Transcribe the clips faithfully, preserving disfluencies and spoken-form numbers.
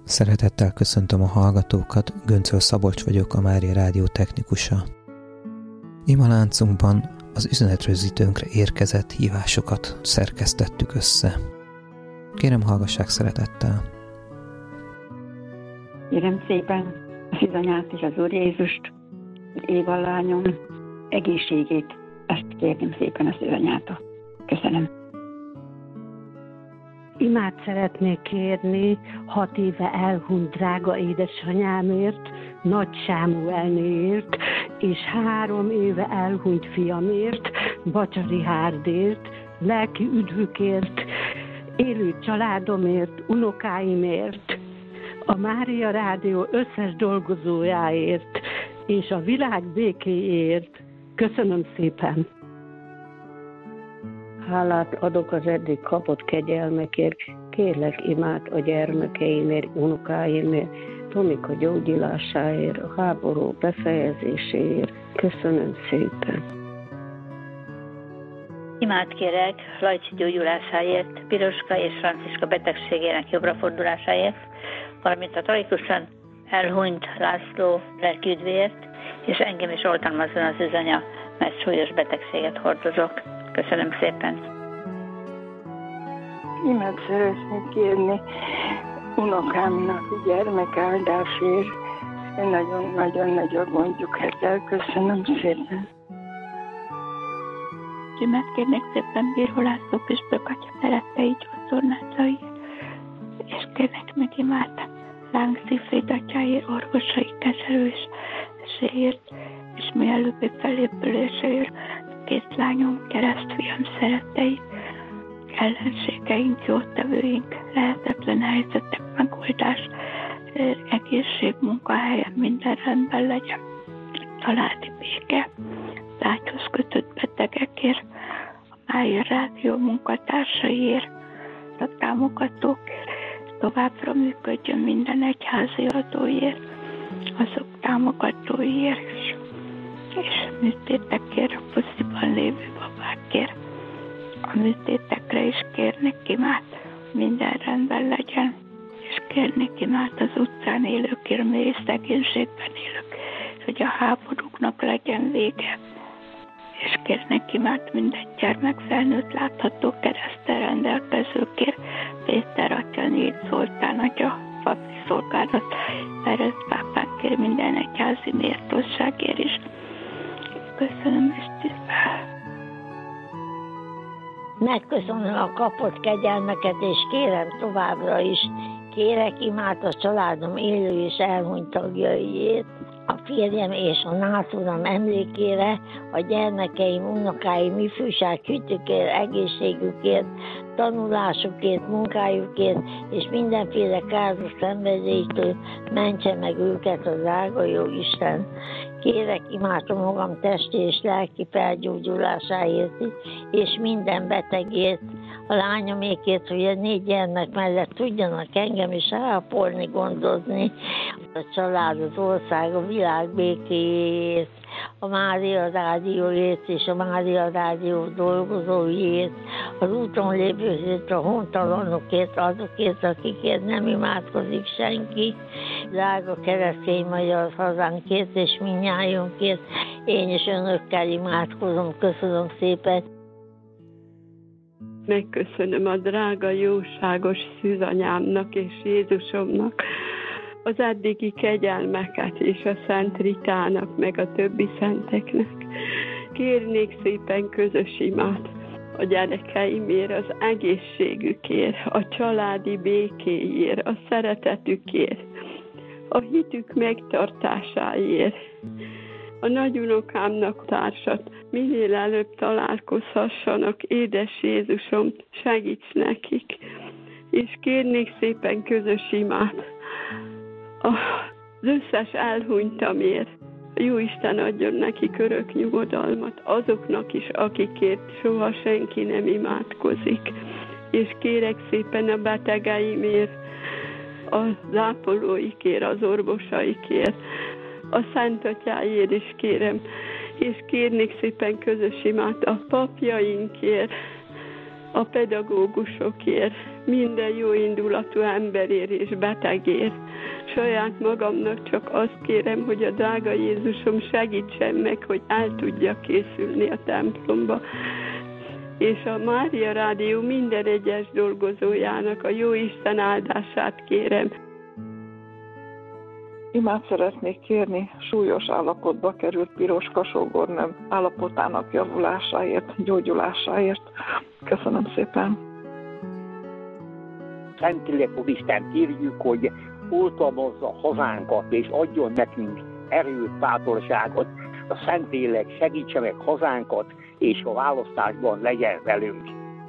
Szeretettel köszöntöm a hallgatókat, Göncöl Szabolcs vagyok, a Mária Rádió technikusa. Imaláncunkban az üzenetrögzítőnkre érkezett hívásokat szerkesztettük össze. Kérem, hallgassák szeretettel. Kérem szépen a Szűzanyát és az Úr Jézust, az Éva lányom egészségét, ezt kérném szépen a Szűzanyától. Köszönöm. Imát szeretnék kérni hat éve elhunyt drága édesanyámért, Nagy Sámuelnéért, és három éve elhunyt fiamért, Bacsari Hárdért, lelki üdvükért, élő családomért, unokáimért, a Mária Rádió összes dolgozójáért, és a világ békéért. Köszönöm szépen! Hálát adok az eddig kapott kegyelmekért, kérlek imát a gyermekeimért, unokáimért, Tomika gyógyulásáért, a háború befejezéséért. Köszönöm szépen! Imát kérek Lajcsi gyógyulásáért, Piroska és Franciska betegségének jobbra fordulásáért, valamint a tragikusan elhunyt László lelkiüdvéért, és engem is oltalmazzon az üzanya, mert súlyos betegséget hordozok. Köszönöm szépen! Imát szeretnék kérni unokámnak gyermekáldásért. Nagyon-nagyon-nagyon mondjuk ezzel. Köszönöm szépen! Imát kérnék szépen Bíró László püspök atya szerettei gyógytornácai, és kérnek meg imát Láng Szifrid atyáért, orvosai kezelőséért, és mielőbbi felépüléséért, két lányom, keresztfiam szerettei, ellenségeink, jótevőink, lehetetlen helyzetek megoldás, egészség, munkahelyen minden rendben legyen, családi béke, lágyhoz kötött betegekért, a Mária Rádió munkatársaiért, a támogatókért, továbbra működjön minden egyházi adóért, azok támogatóiért is, és műtétekért, a pusziban lévő babákért. A műtétekre is kérnek imát, minden rendben legyen, és kérnek imát az utcán élőkért, mély szegénységben élők, hogy a háborúknak legyen vége, és kérnek imát minden gyermek felnőtt látható kereszttel rendelkezőkért, Péter atya, Négy Zoltán atya, papi szolgálat, Perez pápánkért, minden egyházi méltóságért is. Köszönöm, és tisztelt! Megköszönöm a kapott kegyelmeket, és kérem továbbra is, kérek imát a családom élő és elhunyt tagjaiért, a férjem és a nászúram emlékére, a gyermekeim, unokáim, ifjúsághűtükért, egészségükért, tanulásukért, munkájukért, és mindenféle káros szenvedélytől mentse meg őket a drága jó Isten. Kérek imátom magam testi és lelki felgyógyulásáért is, és minden betegért, a lányomékért, hogy a négy gyermek mellett tudjanak engem is ápolni, gondozni, a család, az ország, a világ békéjéért, a Mária Rádióért és a Mária Rádió dolgozóiért, az úton lévőkért, a hontalanokért, azokért, akikért nem imádkozik senki, drága keresztény magyar hazánkért és mindnyájunkért. Én is önökkel imádkozom. Köszönöm szépen. Megköszönöm a drága, jóságos szűzanyámnak és Jézusomnak az eddigi kegyelmeket és a Szent Ritának, meg a többi szenteknek. Kérnék szépen közös imát a gyerekeimért, az egészségükért, a családi békéért, a szeretetükért, a hitük megtartásáért. A nagyunokámnak társat minél előbb találkozhassanak, édes Jézusom, segíts nekik. És kérnék szépen közös imát az összes elhunytamért. Jóisten adjon neki örök nyugodalmat azoknak is, akikért soha senki nem imádkozik. És kérek szépen a betegeimért, az ápolóikért, az orvosaikért, a Szent Atyáért is kérem, és kérnék szépen közös imát a papjainkért, a pedagógusokért, minden jó indulatú emberért és betegért. Saját magamnak csak azt kérem, hogy a drága Jézusom segítsen meg, hogy el tudja készülni a templomba. És a Mária Rádió minden egyes dolgozójának a jó Isten áldását kérem. Imát szeretnék kérni súlyos állapotba került Piroska sógornőm állapotának javulásáért, gyógyulásáért. Köszönöm szépen. Szentileg Isten kérjük, hogy oltalmazza hazánkat, és adjon nekünk erőt, bátorságot. A Szentlélek segítse meg hazánkat, és a választásban legyen velünk.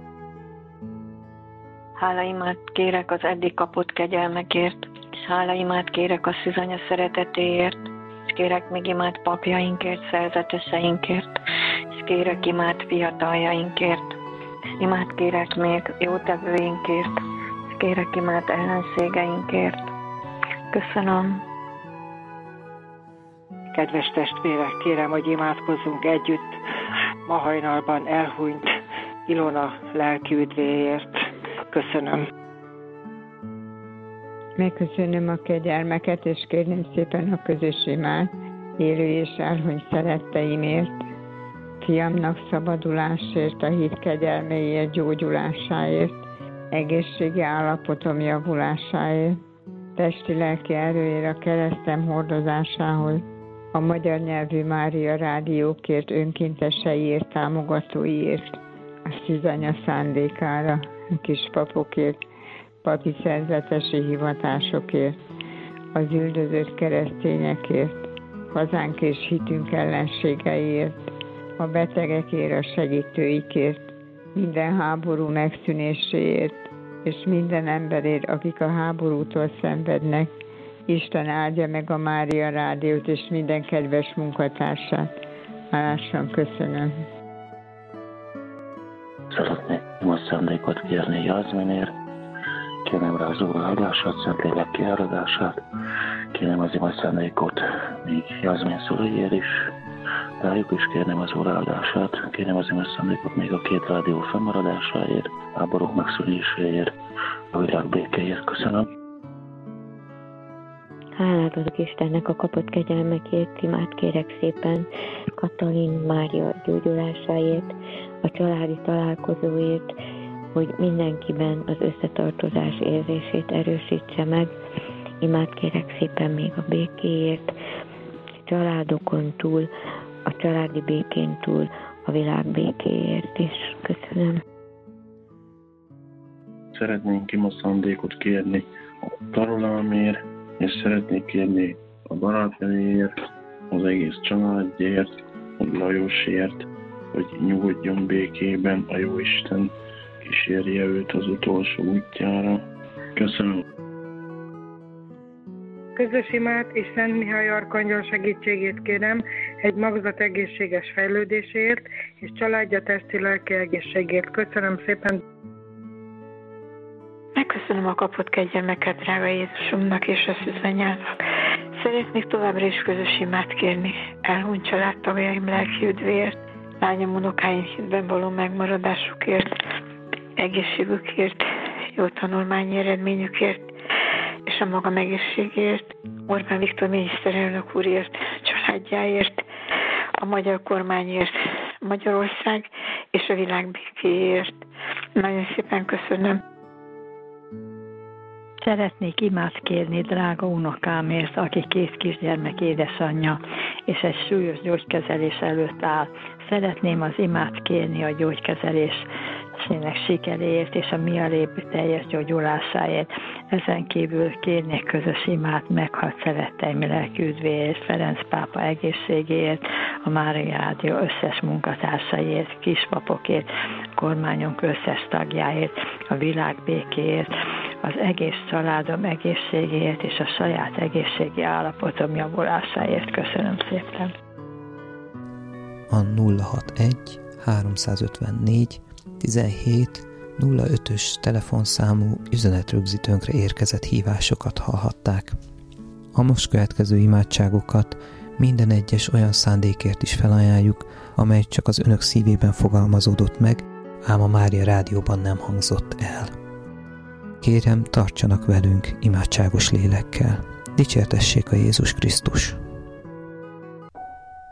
Hálaimát kérek az eddig kapott kegyelmekért, és hálaimát kérek a szűzanya szeretetéért, és kérek még imát papjainkért, szerzeteseinkért, és kérek imát fiataljainkért, és imát kérek még jótevőinkért, és kérek imát ellenségeinkért. Köszönöm. Kedves testvérek, kérem, hogy imádkozzunk együtt ma hajnalban elhunyt Ilona lelki üdvéért. Köszönöm. Megköszönöm a kegyelmeket, és kérném szépen a közös imát élő és elhunyt szeretteimért, fiamnak szabadulásért, a hit kegyelméért, gyógyulásáért, egészségi állapotom javulásáért, testi-lelki erőért, a keresztem hordozásához, a magyar nyelvű Mária Rádiókért, önkénteseiért, támogatóiért, a szűzanya szándékára, a kispapokért, papi szerzetesi hivatásokért, az üldözött keresztényekért, hazánk és hitünk ellenségeiért, a betegekért, a segítőikért, minden háború megszűnéséért, és minden emberért, akik a háborútól szenvednek. Isten áldja meg a Mária Rádiót és minden kedves munkatársát. Hálásan köszönöm. Szeretnék a szándékot kérni Jászminért, kérem rá az Úr áldását, Szentlélek kiáradását, kérem az ima szándékot még Jászmin szülőjér is, rájuk is kérnem az Úr áldását, kérem az ima szándékot még a két rádió fennmaradásáért, háborúk megszűnéséért, a világ békéért. Köszönöm. Hálát adok Istennek a kapott kegyelmekért, imát kérek szépen Katalin Mária gyógyulásáért, a családi találkozóért, hogy mindenkiben az összetartozás érzését erősítse meg. Imát kérek szépen még a békéért, a családokon túl, a családi békén túl, a világ békéért is. Köszönöm. Szeretnénk ima szándékot kérni a tarolámért, és szeretnék kérni a barátnőért, az egész családért, a Lajosért, hogy nyugodjon békében, a Jóisten kísérje őt az utolsó útjára. Köszönöm. Közös imát és Szent Mihály arkangyal segítségét kérem egy magzat egészséges fejlődéséért és családja testi-lelki egészségért. Köszönöm szépen. Megköszönöm a kapott kegyelmeket, drága Jézusomnak és a szűzanyának. Szeretnék továbbra is közös imát kérni elhunyt családtagjaim lelki üdvéért, lányom, unokáim hitben való megmaradásukért, egészségükért, jó tanulmányi eredményükért, és a magam egészségért, Orbán Viktor miniszterelnök úrért, családjáért, a magyar kormányért, Magyarország és a világ békéért. Nagyon szépen köszönöm. Szeretnék imát kérni drága unokámért, aki két kisgyermek édesanyja, és egy súlyos gyógykezelés előtt áll. Szeretném az imát kérni a gyógykezelésének sikeréért és a mielőbbi teljes gyógyulásáért. Ezen kívül kérnék közös imát meghalt szeretteim lelki üdvéért, Ferenc pápa egészségéért, a Mária Rádió összes munkatársaiért, kispapokért, a kormányunk összes tagjáért, a világ békéért, az egész családom egészségéért és a saját egészségi állapotom javulásáért. Köszönöm szépen. A nulla hatvanegy háromszázötvennégy tizenhét nulla ötös telefonszámú üzenetrögzítőnkre érkezett hívásokat hallhatták. A most következő imádságokat minden egyes olyan szándékért is felajánljuk, amely csak az önök szívében fogalmazódott meg, ám a Mária rádióban nem hangzott el. Kérem, tartsanak velünk imádságos lélekkel. Dicsértessék a Jézus Krisztus!